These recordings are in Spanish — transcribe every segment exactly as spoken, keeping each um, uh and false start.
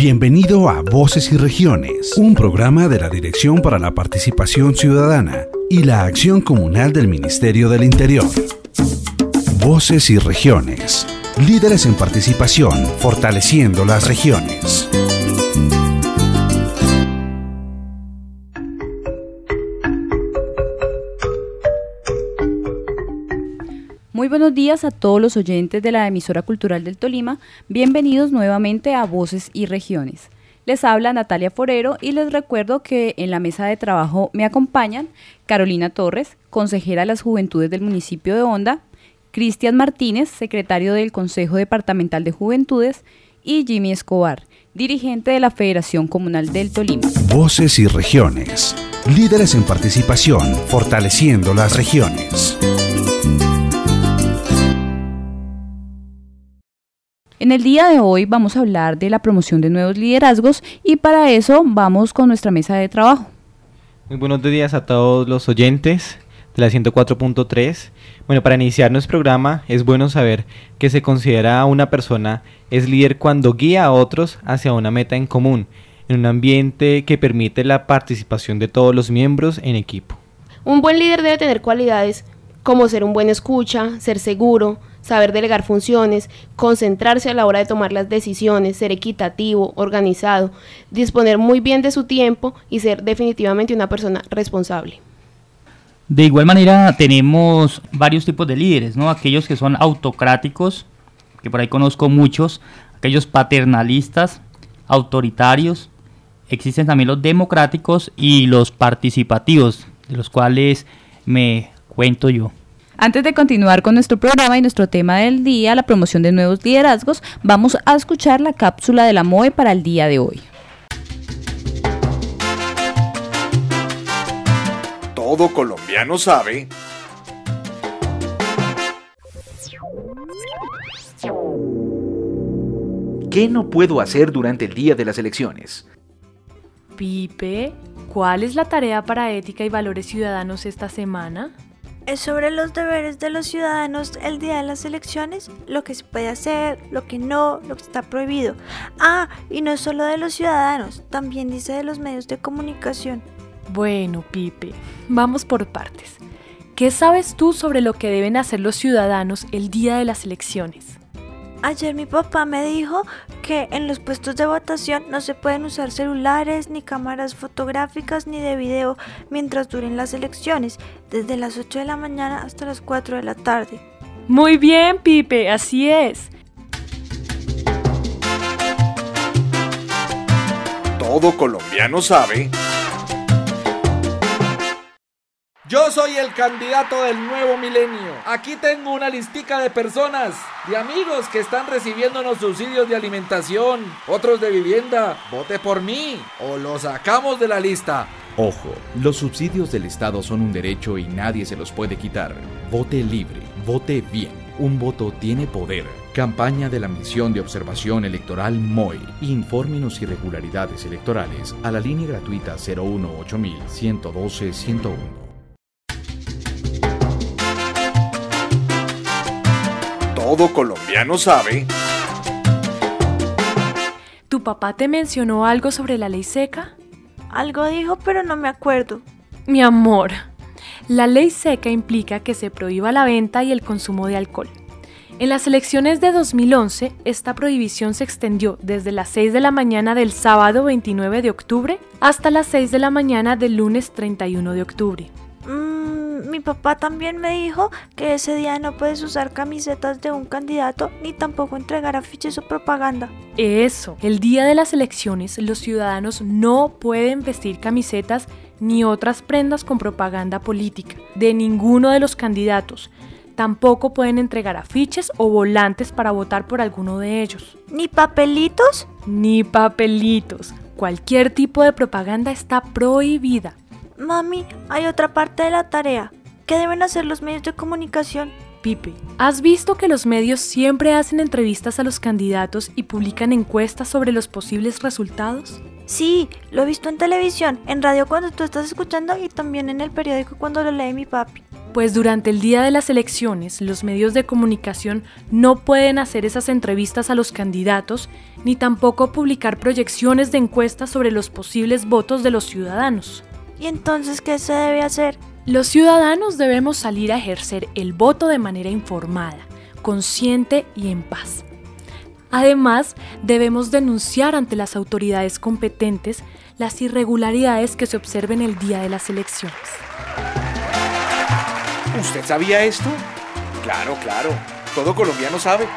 Bienvenido a Voces y Regiones, un programa de la Dirección para la Participación Ciudadana y la Acción Comunal del Ministerio del Interior. Voces y Regiones, líderes en participación, fortaleciendo las regiones. Muy buenos días a todos los oyentes de la emisora cultural del Tolima. Bienvenidos nuevamente a Voces y Regiones. Les habla Natalia Forero y les recuerdo que en la mesa de trabajo me acompañan Carolina Torres, consejera de las Juventudes del municipio de Honda, Cristian Martínez, secretario del Consejo Departamental de Juventudes, y Jimmy Escobar, dirigente de la Federación Comunal del Tolima. Voces y Regiones, líderes en participación, fortaleciendo las regiones. En el día de hoy vamos a hablar de la promoción de nuevos liderazgos y para eso vamos con nuestra mesa de trabajo. Muy buenos días a todos los oyentes de la ciento cuatro punto tres. Bueno, para iniciar nuestro programa es bueno saber que se considera a una persona es líder cuando guía a otros hacia una meta en común, en un ambiente que permite la participación de todos los miembros en equipo. Un buen líder debe tener cualidades como ser un buen escucha, ser seguro, saber delegar funciones, concentrarse a la hora de tomar las decisiones, ser equitativo, organizado, disponer muy bien de su tiempo y ser definitivamente una persona responsable. De igual manera tenemos varios tipos de líderes, ¿no? Aquellos que son autocráticos, que por ahí conozco muchos, aquellos paternalistas, autoritarios, existen también los democráticos y los participativos, de los cuales me cuento yo. Antes de continuar con nuestro programa y nuestro tema del día, la promoción de nuevos liderazgos, vamos a escuchar la cápsula de la M O E para el día de hoy. Todo colombiano sabe. ¿Qué no puedo hacer durante el día de las elecciones? Pipe, ¿cuál es la tarea para ética y valores ciudadanos esta semana? Es sobre los deberes de los ciudadanos el día de las elecciones, lo que se puede hacer, lo que no, lo que está prohibido. Ah, y no es solo de los ciudadanos, también dice de los medios de comunicación. Bueno, Pipe, vamos por partes. ¿Qué sabes tú sobre lo que deben hacer los ciudadanos el día de las elecciones? Ayer mi papá me dijo que en los puestos de votación no se pueden usar celulares, ni cámaras fotográficas, ni de video mientras duren las elecciones, desde las ocho de la mañana hasta las cuatro de la tarde. Muy bien, Pipe, así es. Todo colombiano sabe. Yo soy el candidato del nuevo milenio. Aquí tengo una listica de personas, de amigos que están recibiendo unos subsidios de alimentación, otros de vivienda. Vote por mí o lo sacamos de la lista. Ojo, los subsidios del Estado son un derecho y nadie se los puede quitar. Vote libre, vote bien. Un voto tiene poder. Campaña de la Misión de Observación Electoral M O E. Infórmenos irregularidades electorales a la línea gratuita cero uno ocho mil ciento doce ciento uno. Todo colombiano sabe. ¿Tu papá te mencionó algo sobre la ley seca? Algo dijo, pero no me acuerdo. Mi amor, la ley seca implica que se prohíba la venta y el consumo de alcohol. En las elecciones de dos mil once, esta prohibición se extendió desde las seis de la mañana del sábado veintinueve de octubre hasta las seis de la mañana del lunes treinta y uno de octubre. Mm, mi papá también me dijo que ese día no puedes usar camisetas de un candidato ni tampoco entregar afiches o propaganda. Eso, el día de las elecciones los ciudadanos no pueden vestir camisetas ni otras prendas con propaganda política de ninguno de los candidatos. Tampoco pueden entregar afiches o volantes para votar por alguno de ellos. ¿Ni papelitos? Ni papelitos. Cualquier tipo de propaganda está prohibida. Mami, hay otra parte de la tarea. ¿Qué deben hacer los medios de comunicación? Pipe, ¿has visto que los medios siempre hacen entrevistas a los candidatos y publican encuestas sobre los posibles resultados? Sí, lo he visto en televisión, en radio cuando tú estás escuchando y también en el periódico cuando lo lee mi papi. Pues durante el día de las elecciones, los medios de comunicación no pueden hacer esas entrevistas a los candidatos, ni tampoco publicar proyecciones de encuestas sobre los posibles votos de los ciudadanos. ¿Y entonces qué se debe hacer? Los ciudadanos debemos salir a ejercer el voto de manera informada, consciente y en paz. Además, debemos denunciar ante las autoridades competentes las irregularidades que se observen el día de las elecciones. ¿Usted sabía esto? Claro, claro. Todo colombiano sabe.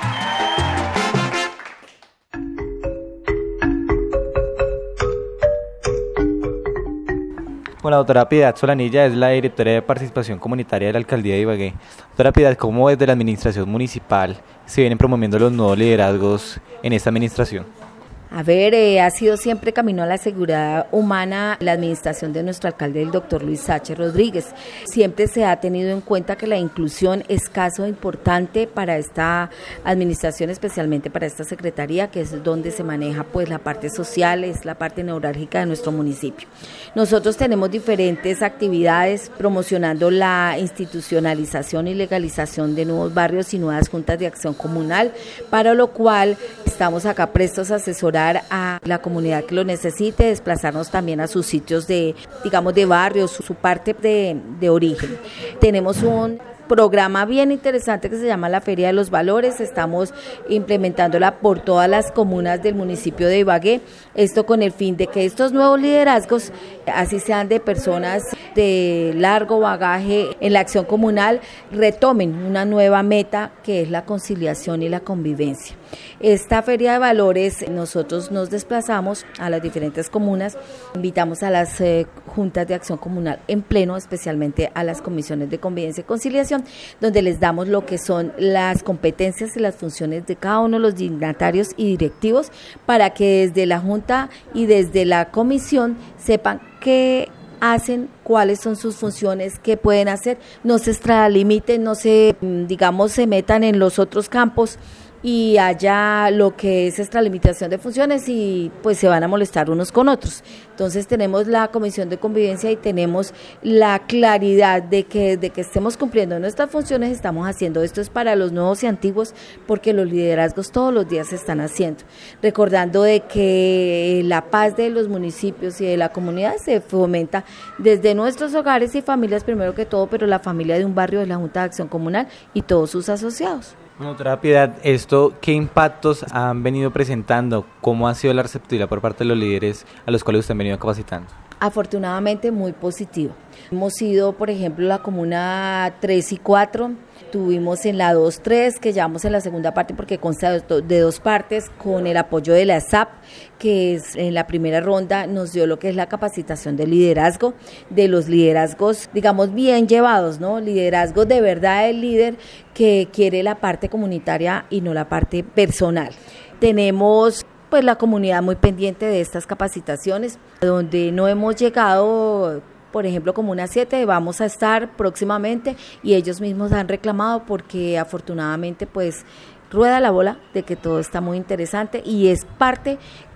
Bueno, la doctora Piedad Solanilla es la directora de participación comunitaria de la alcaldía de Ibagué. Doctora Piedad, ¿cómo desde la administración municipal se vienen promoviendo los nuevos liderazgos en esta administración? A ver, eh, ha sido siempre camino a la seguridad humana la administración de nuestro alcalde, el doctor Luis Sacher Rodríguez. Siempre se ha tenido en cuenta que la inclusión es caso importante para esta administración, especialmente para esta secretaría, que es donde se maneja pues la parte social, es la parte neurálgica de nuestro municipio. Nosotros tenemos diferentes actividades promocionando la institucionalización y legalización de nuevos barrios y nuevas juntas de acción comunal, para lo cual estamos acá prestos a asesorar a la comunidad que lo necesite, desplazarnos también a sus sitios de, digamos, de barrios, su, su parte de, de origen. Tenemos un programa bien interesante que se llama la Feria de los Valores, estamos implementándola por todas las comunas del municipio de Ibagué, esto con el fin de que estos nuevos liderazgos, así sean de personas de largo bagaje en la acción comunal, retomen una nueva meta que es la conciliación y la convivencia. Esta Feria de Valores, nosotros nos desplazamos a las diferentes comunas, invitamos a las eh, juntas de acción comunal en pleno, especialmente a las comisiones de convivencia y conciliación, donde les damos lo que son las competencias y las funciones de cada uno de los dignatarios y directivos, para que desde la junta y desde la comisión sepan qué hacen, cuáles son sus funciones, qué pueden hacer, no se extralimiten, no se, digamos, se metan en los otros campos y haya lo que es extralimitación de funciones y pues se van a molestar unos con otros. Entonces tenemos la comisión de convivencia y tenemos la claridad de que de que estemos cumpliendo nuestras funciones estamos haciendo. Esto es para los nuevos y antiguos, porque los liderazgos todos los días se están haciendo, recordando de que la paz de los municipios y de la comunidad se fomenta desde nuestros hogares y familias primero que todo, pero la familia de un barrio es la Junta de Acción Comunal y todos sus asociados. Bueno, doctora Piedad, ¿esto qué impactos han venido presentando? ¿Cómo ha sido la receptividad por parte de los líderes a los cuales usted han venido capacitando? Afortunadamente muy positivo. Hemos ido, por ejemplo, la comuna tres y cuatro, tuvimos en la dos tres, que llevamos en la segunda parte porque consta de dos partes, con el apoyo de la S A P, que es en la primera ronda nos dio lo que es la capacitación de liderazgo, de los liderazgos, digamos, bien llevados, ¿no? Liderazgo de verdad del líder que quiere la parte comunitaria y no la parte personal. Tenemos pues la comunidad muy pendiente de estas capacitaciones, donde no hemos llegado, por ejemplo, Comuna siete, vamos a estar próximamente y ellos mismos han reclamado porque afortunadamente pues rueda la bola de que todo está muy interesante y es parte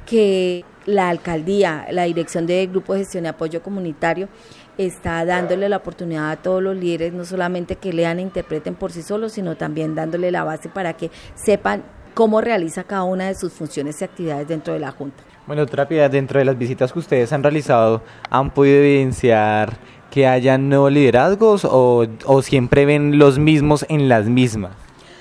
que la alcaldía, la dirección de Grupo de Gestión y Apoyo Comunitario está dándole la oportunidad a todos los líderes, no solamente que lean e interpreten por sí solos, sino también dándole la base para que sepan cómo realiza cada una de sus funciones y actividades dentro de la Junta. Bueno, doctora Piedad, dentro de las visitas que ustedes han realizado, ¿han podido evidenciar que haya nuevos liderazgos o, o siempre ven los mismos en las mismas?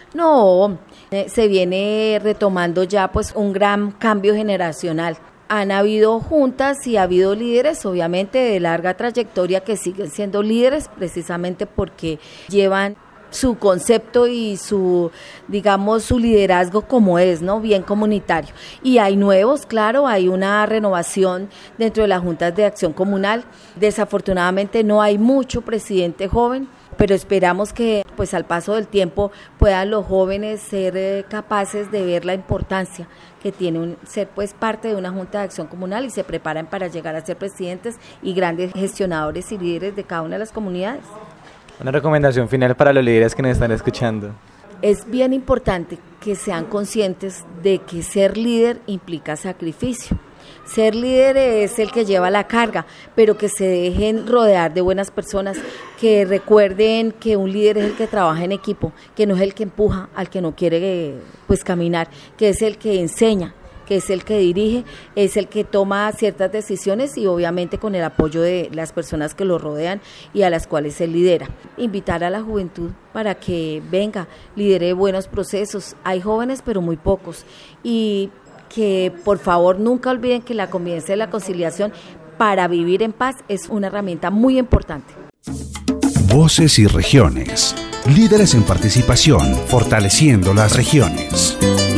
No, eh, se viene retomando ya pues un gran cambio generacional. Han habido juntas y ha habido líderes, obviamente de larga trayectoria, que siguen siendo líderes precisamente porque llevan su concepto y su, digamos, su liderazgo como es, ¿no? Bien comunitario. Y hay nuevos, claro, hay una renovación dentro de las juntas de acción comunal. Desafortunadamente no hay mucho presidente joven, pero esperamos que pues al paso del tiempo puedan los jóvenes ser eh, capaces de ver la importancia que tiene un, ser pues parte de una junta de acción comunal y se preparan para llegar a ser presidentes y grandes gestionadores y líderes de cada una de las comunidades. Una recomendación final para los líderes que nos están escuchando. Es bien importante que sean conscientes de que ser líder implica sacrificio. Ser líder es el que lleva la carga, pero que se dejen rodear de buenas personas, que recuerden que un líder es el que trabaja en equipo, que no es el que empuja al que no quiere pues caminar, que es el que enseña, que es el que dirige, es el que toma ciertas decisiones y obviamente con el apoyo de las personas que lo rodean y a las cuales él lidera. Invitar a la juventud para que venga, lidere buenos procesos. Hay jóvenes pero muy pocos y que por favor nunca olviden que la convivencia y la conciliación para vivir en paz es una herramienta muy importante. Voces y regiones. Líderes en participación, fortaleciendo las regiones.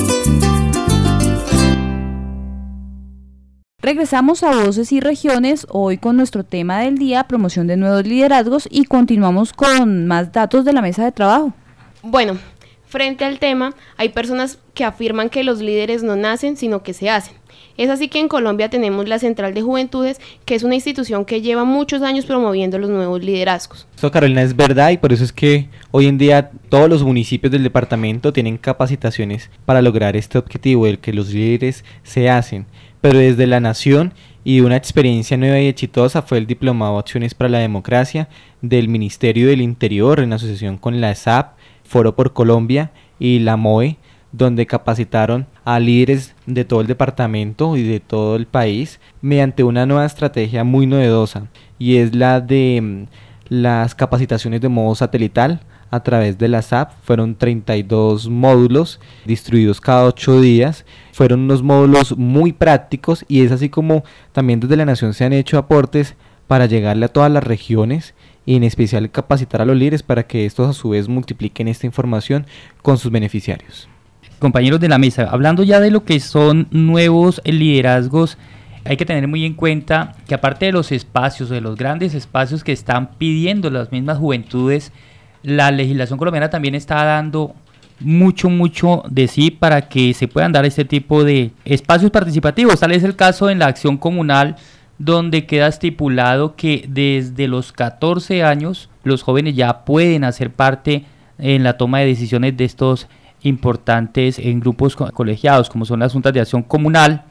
Regresamos a Voces y Regiones, hoy con nuestro tema del día, promoción de nuevos liderazgos, y continuamos con más datos de la mesa de trabajo. Bueno, frente al tema, hay personas que afirman que los líderes no nacen, sino que se hacen. Es así que en Colombia tenemos la Central de Juventudes, que es una institución que lleva muchos años promoviendo los nuevos liderazgos. Esto, Carolina, es verdad, y por eso es que hoy en día todos los municipios del departamento tienen capacitaciones para lograr este objetivo, el que los líderes se hacen. Pero desde la nación y una experiencia nueva y exitosa fue el Diplomado Acciones para la Democracia del Ministerio del Interior en asociación con la E S A P, Foro por Colombia y la M O E, donde capacitaron a líderes de todo el departamento y de todo el país mediante una nueva estrategia muy novedosa, y es la de mm, las capacitaciones de modo satelital a través de la S A P. Fueron treinta y dos módulos distribuidos cada ocho días. Fueron unos módulos muy prácticos y es así como también desde la nación se han hecho aportes para llegarle a todas las regiones y en especial capacitar a los líderes para que estos a su vez multipliquen esta información con sus beneficiarios. Compañeros de la mesa, hablando ya de lo que son nuevos liderazgos, hay que tener muy en cuenta que aparte de los espacios, de los grandes espacios que están pidiendo las mismas juventudes, la legislación colombiana también está dando mucho, mucho de sí para que se puedan dar este tipo de espacios participativos. Tal es el caso en la acción comunal, donde queda estipulado que desde los catorce años los jóvenes ya pueden hacer parte en la toma de decisiones de estos importantes en grupos co- colegiados, como son las juntas de acción comunal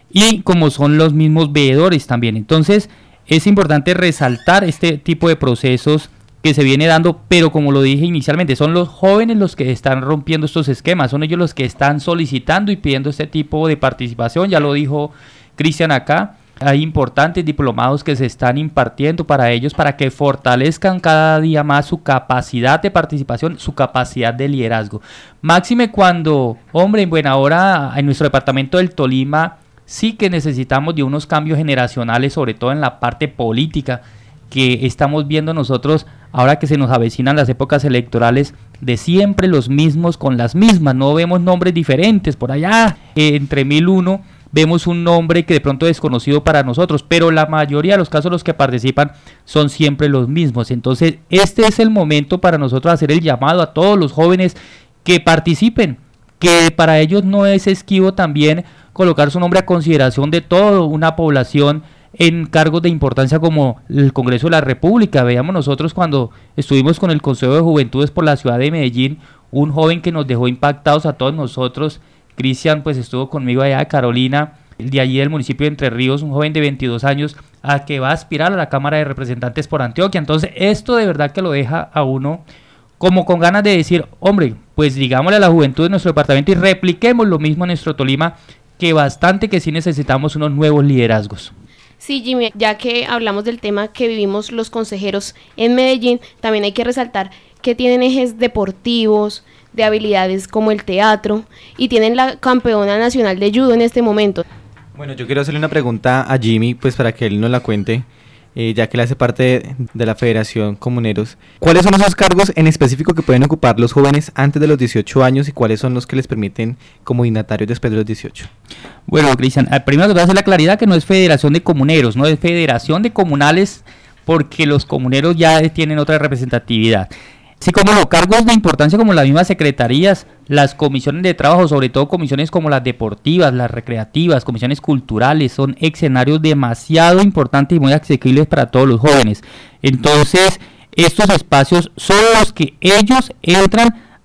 y como son los mismos veedores también. Entonces es importante resaltar este tipo de procesos que se viene dando, pero como lo dije inicialmente, son los jóvenes los que están rompiendo estos esquemas, son ellos los que están solicitando y pidiendo este tipo de participación. Ya lo dijo Cristian acá, hay importantes diplomados que se están impartiendo para ellos, para que fortalezcan cada día más su capacidad de participación, su capacidad de liderazgo. Máxime cuando, hombre, en buena hora en nuestro departamento del Tolima sí que necesitamos de unos cambios generacionales, sobre todo en la parte política, que estamos viendo nosotros ahora que se nos avecinan las épocas electorales, de siempre los mismos con las mismas, no vemos nombres diferentes. Por allá, eh, entre mil uno, vemos un nombre que de pronto es desconocido para nosotros, pero la mayoría de los casos los que participan son siempre los mismos. Entonces este es el momento para nosotros hacer el llamado a todos los jóvenes que participen, que para ellos no es esquivo también colocar su nombre a consideración de toda una población en cargos de importancia como el Congreso de la República. Veamos nosotros cuando estuvimos con el Consejo de Juventudes por la ciudad de Medellín, un joven que nos dejó impactados a todos nosotros. Cristian pues estuvo conmigo allá de Carolina, de allí del municipio de Entre Ríos, un joven de veintidós años a que va a aspirar a la Cámara de Representantes por Antioquia. Entonces esto de verdad que lo deja a uno como con ganas de decir, hombre, pues digámosle a la juventud de nuestro departamento y repliquemos lo mismo en nuestro Tolima, que bastante que sí necesitamos unos nuevos liderazgos. Sí, Jimmy, ya que hablamos del tema que vivimos los consejeros en Medellín, también hay que resaltar que tienen ejes deportivos, de habilidades como el teatro, y tienen la campeona nacional de judo en este momento. Bueno, yo quiero hacerle una pregunta a Jimmy, pues para que él nos la cuente, eh, ya que él hace parte de, de la Federación Comuneros. ¿Cuáles son esos cargos en específico que pueden ocupar los jóvenes antes de los dieciocho años y cuáles son los que les permiten como dignatarios después de los dieciocho? Bueno, Cristian, primero te voy a hacer la claridad que no es Federación de Comuneros, no es Federación de Comunales, porque los comuneros ya tienen otra representatividad. Sí, como los cargos de importancia como las mismas secretarías, las comisiones de trabajo, sobre todo comisiones como las deportivas, las recreativas, comisiones culturales, son escenarios demasiado importantes y muy asequibles para todos los jóvenes. Entonces, estos espacios son los que ellos entran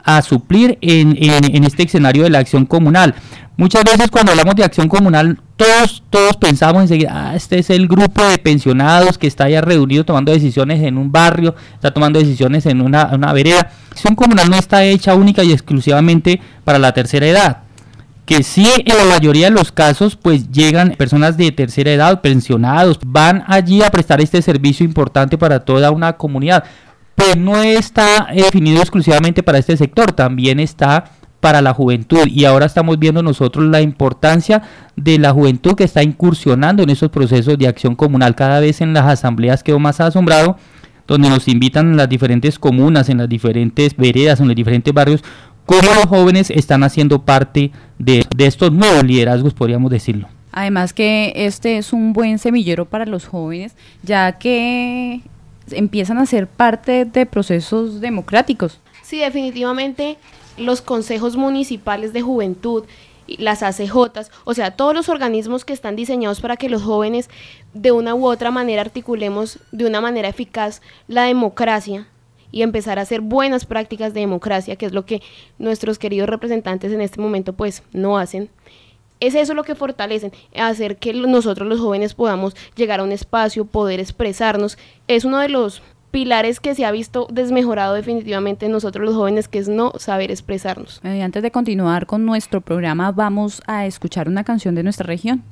a suplir en, en, en este escenario de la acción comunal. Muchas veces cuando hablamos de acción comunal, todos, todos pensamos enseguida, ah, este es el grupo de pensionados que está allá reunido tomando decisiones en un barrio, está tomando decisiones en una, una vereda. La acción comunal no está hecha única y exclusivamente para la tercera edad, que sí en la mayoría de los casos pues llegan personas de tercera edad, pensionados, van allí a prestar este servicio importante para toda una comunidad. Pues no está definido exclusivamente para este sector, también está para la juventud, y ahora estamos viendo nosotros la importancia de la juventud que está incursionando en esos procesos de acción comunal. Cada vez en las asambleas quedo más asombrado, donde nos invitan en las diferentes comunas, en las diferentes veredas, en los diferentes barrios, cómo los jóvenes están haciendo parte de, de estos nuevos liderazgos, podríamos decirlo. Además que este es un buen semillero para los jóvenes, ya que empiezan a ser parte de procesos democráticos. Sí, definitivamente los consejos municipales de juventud, las A C Jotas, o sea, todos los organismos que están diseñados para que los jóvenes de una u otra manera articulemos de una manera eficaz la democracia y empezar a hacer buenas prácticas de democracia, que es lo que nuestros queridos representantes en este momento pues no hacen. Es eso lo que fortalecen, hacer que nosotros los jóvenes podamos llegar a un espacio, poder expresarnos. Es uno de los pilares que se ha visto desmejorado definitivamente en nosotros los jóvenes, que es no saber expresarnos. Eh, antes de continuar con nuestro programa, vamos a escuchar una canción de nuestra región.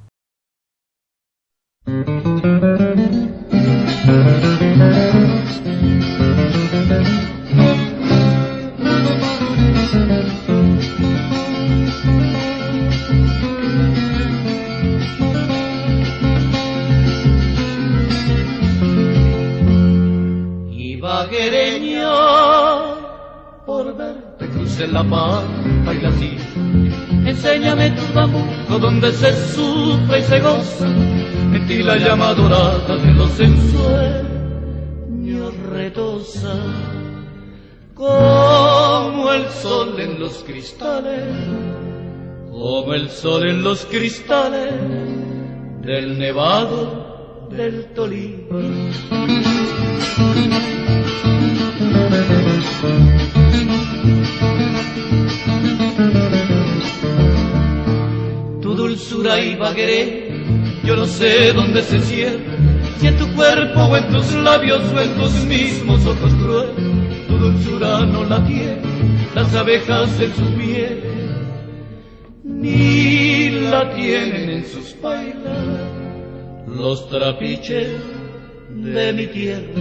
Ibaguereña, por verte crucé la pampa y la silla. Enséñame tu tambuco donde se sufre y se goza. En ti la llama dorada de los ensueños retosa. Como el sol en los cristales, como el sol en los cristales del nevado del Tolima. Tu dulzura Ibagueré, yo no sé dónde se cierra, si en tu cuerpo o en tus labios o en tus mismos ojos crueles. Tu dulzura no la tienen las abejas en sus mieles, ni la tienen en sus bailas los trapiches de mi tierra.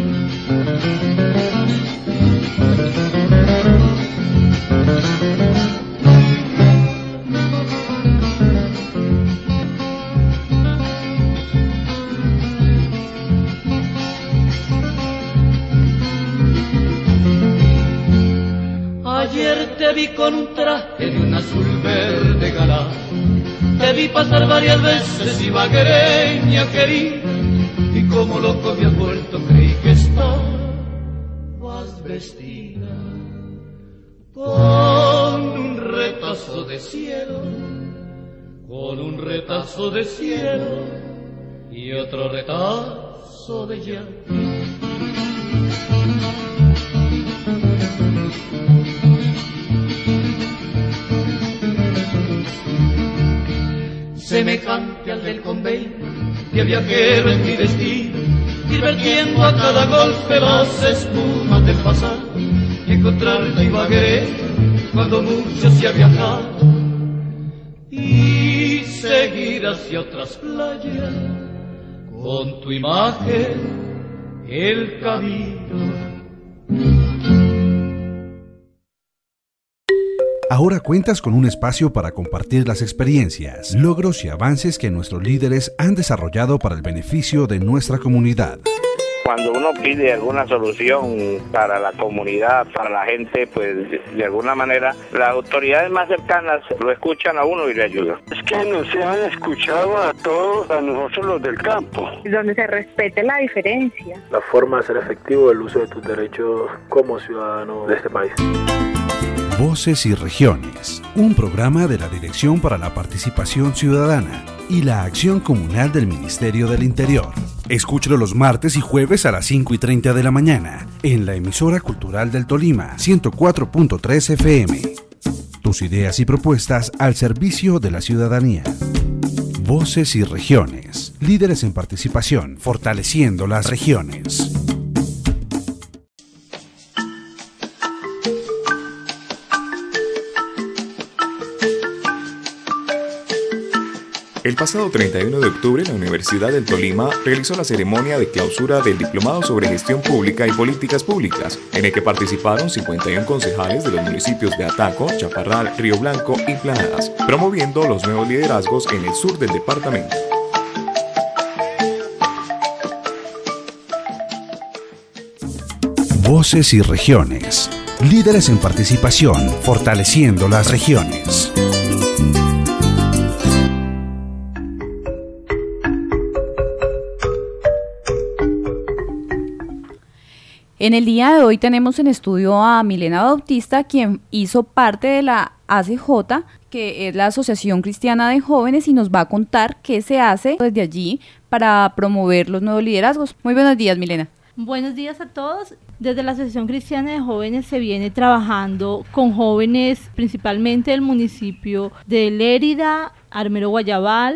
Ayer te vi con un traje de un azul verde galán, te vi pasar varias veces ibaguereña querida, y como loco me has vuelto, creí que estabas vestida con un retazo de cielo, con un retazo de cielo y otro retazo de llanto. Semejante al del convento, de viajero en mi destino, ir vertiendo a cada golpe las espumas del pasado, y encontrarte Ibagué cuando mucho se ha viajado, y seguir hacia otras playas con tu imagen el camino. Ahora cuentas con un espacio para compartir las experiencias, logros y avances que nuestros líderes han desarrollado para el beneficio de nuestra comunidad. Cuando uno pide alguna solución para la comunidad, para la gente, pues de alguna manera las autoridades más cercanas lo escuchan a uno y le ayudan. Es que nos han escuchado a todos, a nosotros los del campo. Donde se respete la diferencia. La forma de ser efectivo el uso de tus derechos como ciudadano de este país. Voces y Regiones, un programa de la Dirección para la Participación Ciudadana y la acción comunal del Ministerio del Interior. Escúchelo los martes y jueves a las cinco y treinta de la mañana en la emisora cultural del Tolima, ciento cuatro punto tres F M. Tus ideas y propuestas al servicio de la ciudadanía. Voces y regiones. Líderes en participación, fortaleciendo las regiones. El pasado treinta y uno de octubre, la Universidad del Tolima realizó la ceremonia de clausura del Diplomado sobre Gestión Pública y Políticas Públicas, en el que participaron cincuenta y uno concejales de los municipios de Ataco, Chaparral, Río Blanco y Planadas, promoviendo los nuevos liderazgos en el sur del departamento. Voces y regiones. Líderes en participación, fortaleciendo las regiones. En el día de hoy tenemos en estudio a Milena Bautista, quien hizo parte de la A C J, que es la Asociación Cristiana de Jóvenes, y nos va a contar qué se hace desde allí para promover los nuevos liderazgos. Muy buenos días, Milena. Buenos días a todos. Desde la Asociación Cristiana de Jóvenes se viene trabajando con jóvenes principalmente del municipio de Lérida, Armero Guayabal,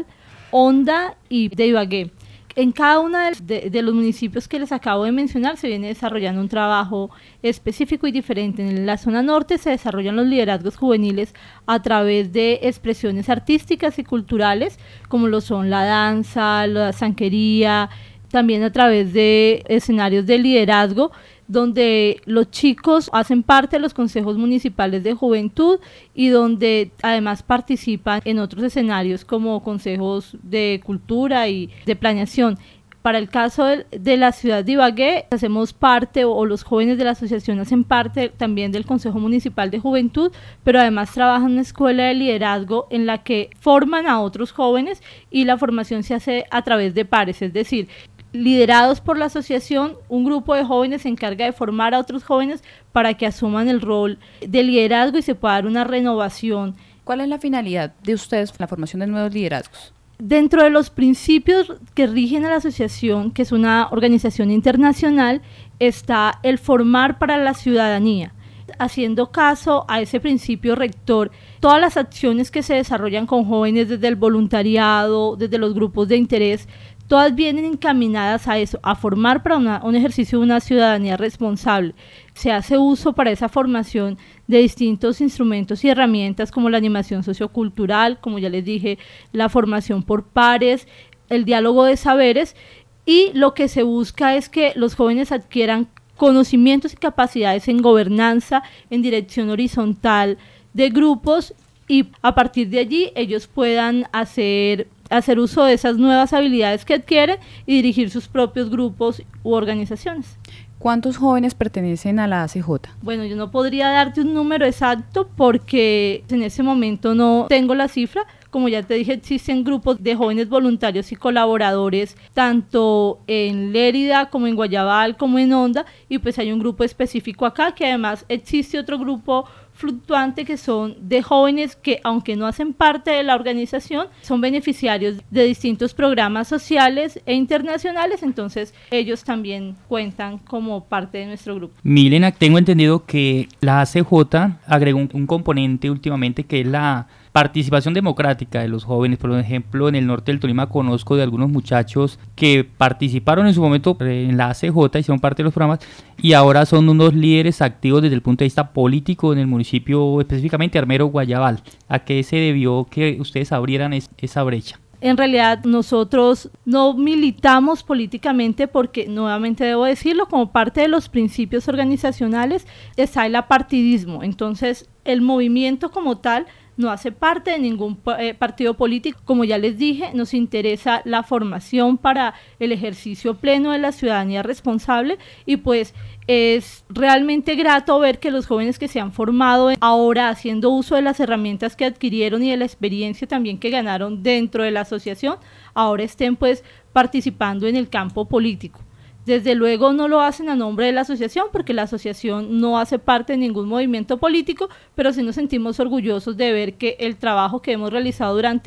Honda y de Ibagué. En cada uno de, de, de los municipios que les acabo de mencionar se viene desarrollando un trabajo específico y diferente. En la zona norte se desarrollan los liderazgos juveniles a través de expresiones artísticas y culturales, como lo son la danza, la sanjería, también a través de escenarios de liderazgo, donde los chicos hacen parte de los consejos municipales de juventud y donde además participan en otros escenarios como consejos de cultura y de planeación. Para el caso de, de la ciudad de Ibagué, hacemos parte, o, o los jóvenes de la asociación hacen parte también del Consejo Municipal de Juventud, pero además trabajan en una escuela de liderazgo en la que forman a otros jóvenes, y la formación se hace a través de pares, es decir, liderados por la asociación, un grupo de jóvenes se encarga de formar a otros jóvenes para que asuman el rol de liderazgo y se pueda dar una renovación. ¿Cuál es la finalidad de ustedes, la formación de nuevos liderazgos? Dentro de los principios que rigen a la asociación, que es una organización internacional, está el formar para la ciudadanía. Haciendo caso a ese principio rector, todas las acciones que se desarrollan con jóvenes, desde el voluntariado, desde los grupos de interés, todas vienen encaminadas a eso, a formar para una, un ejercicio de una ciudadanía responsable. Se hace uso para esa formación de distintos instrumentos y herramientas como la animación sociocultural, como ya les dije, la formación por pares, el diálogo de saberes, y lo que se busca es que los jóvenes adquieran conocimientos y capacidades en gobernanza, en dirección horizontal de grupos, y a partir de allí ellos puedan hacer hacer uso de esas nuevas habilidades que adquieren y dirigir sus propios grupos u organizaciones. ¿Cuántos jóvenes pertenecen a la A C J? Bueno, yo no podría darte un número exacto porque en ese momento no tengo la cifra. Como ya te dije, existen grupos de jóvenes voluntarios y colaboradores tanto en Lérida como en Guayabal como en Honda, y pues hay un grupo específico acá, que además existe otro grupo fluctuante que son de jóvenes que, aunque no hacen parte de la organización, son beneficiarios de distintos programas sociales e internacionales, entonces ellos también cuentan como parte de nuestro grupo. Milena, tengo entendido que la A C J agregó un, un componente últimamente que es la participación democrática de los jóvenes. Por ejemplo, en el norte del Tolima conozco de algunos muchachos que participaron en su momento en la A C J, hicieron parte de los programas y ahora son unos líderes activos desde el punto de vista político en el municipio, específicamente Armero Guayabal. ¿A qué se debió que ustedes abrieran es, esa brecha? En realidad nosotros no militamos políticamente porque, nuevamente debo decirlo, como parte de los principios organizacionales está el apartidismo. Entonces el movimiento como tal no hace parte de ningún eh, partido político. Como ya les dije, nos interesa la formación para el ejercicio pleno de la ciudadanía responsable, y pues es realmente grato ver que los jóvenes que se han formado ahora haciendo uso de las herramientas que adquirieron y de la experiencia también que ganaron dentro de la asociación, ahora estén pues participando en el campo político. Desde luego no lo hacen a nombre de la asociación porque la asociación no hace parte de ningún movimiento político, pero sí nos sentimos orgullosos de ver que el trabajo que hemos realizado durante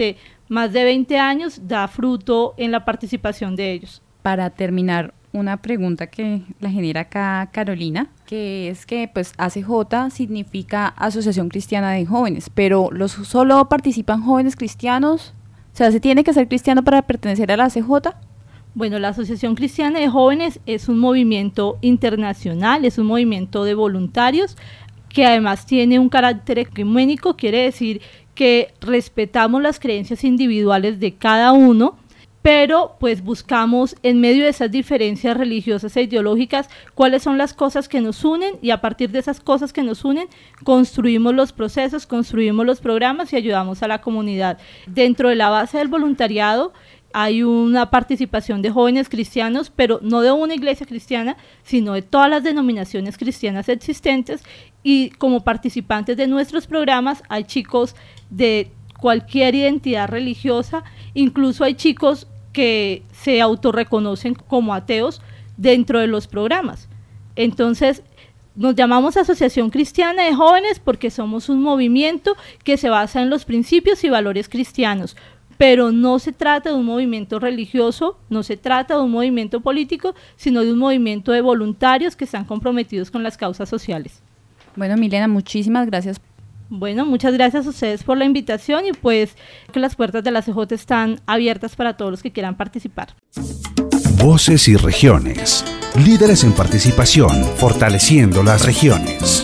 más de veinte años da fruto en la participación de ellos. Para terminar, una pregunta que la genera acá Carolina, que es que pues A C J significa Asociación Cristiana de Jóvenes, pero los solo participan jóvenes cristianos, o sea, ¿se tiene que ser cristiano para pertenecer a la A C J? Bueno, la Asociación Cristiana de Jóvenes es un movimiento internacional, es un movimiento de voluntarios que además tiene un carácter ecuménico, quiere decir que respetamos las creencias individuales de cada uno, pero pues buscamos en medio de esas diferencias religiosas e ideológicas cuáles son las cosas que nos unen, y a partir de esas cosas que nos unen construimos los procesos, construimos los programas y ayudamos a la comunidad. Dentro de la base del voluntariado hay una participación de jóvenes cristianos, pero no de una iglesia cristiana, sino de todas las denominaciones cristianas existentes, y como participantes de nuestros programas hay chicos de cualquier identidad religiosa, incluso hay chicos que se autorreconocen como ateos dentro de los programas. Entonces, nos llamamos Asociación Cristiana de Jóvenes porque somos un movimiento que se basa en los principios y valores cristianos, pero no se trata de un movimiento religioso, no se trata de un movimiento político, sino de un movimiento de voluntarios que están comprometidos con las causas sociales. Bueno, Milena, muchísimas gracias. Bueno, muchas gracias a ustedes por la invitación, y pues que las puertas de la C J están abiertas para todos los que quieran participar. Voces y regiones. Líderes en participación, fortaleciendo las regiones.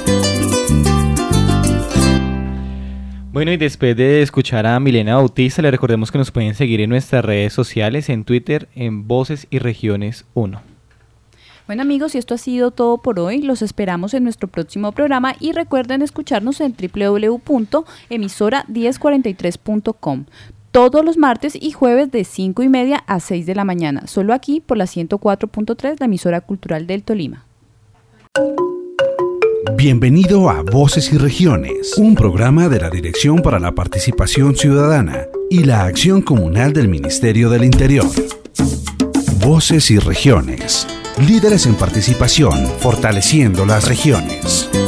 Bueno, y después de escuchar a Milena Bautista, les recordemos que nos pueden seguir en nuestras redes sociales, en Twitter, en Voces y Regiones uno. Bueno, amigos, y esto ha sido todo por hoy. Los esperamos en nuestro próximo programa y recuerden escucharnos en doble u doble u doble u punto emisora mil cuarenta y tres punto com todos los martes y jueves de cinco y media a seis de la mañana, solo aquí por la ciento cuatro punto tres, la emisora cultural del Tolima. Bienvenido a Voces y Regiones, un programa de la Dirección para la Participación Ciudadana y la Acción Comunal del Ministerio del Interior. Voces y Regiones. Líderes en participación, fortaleciendo las regiones.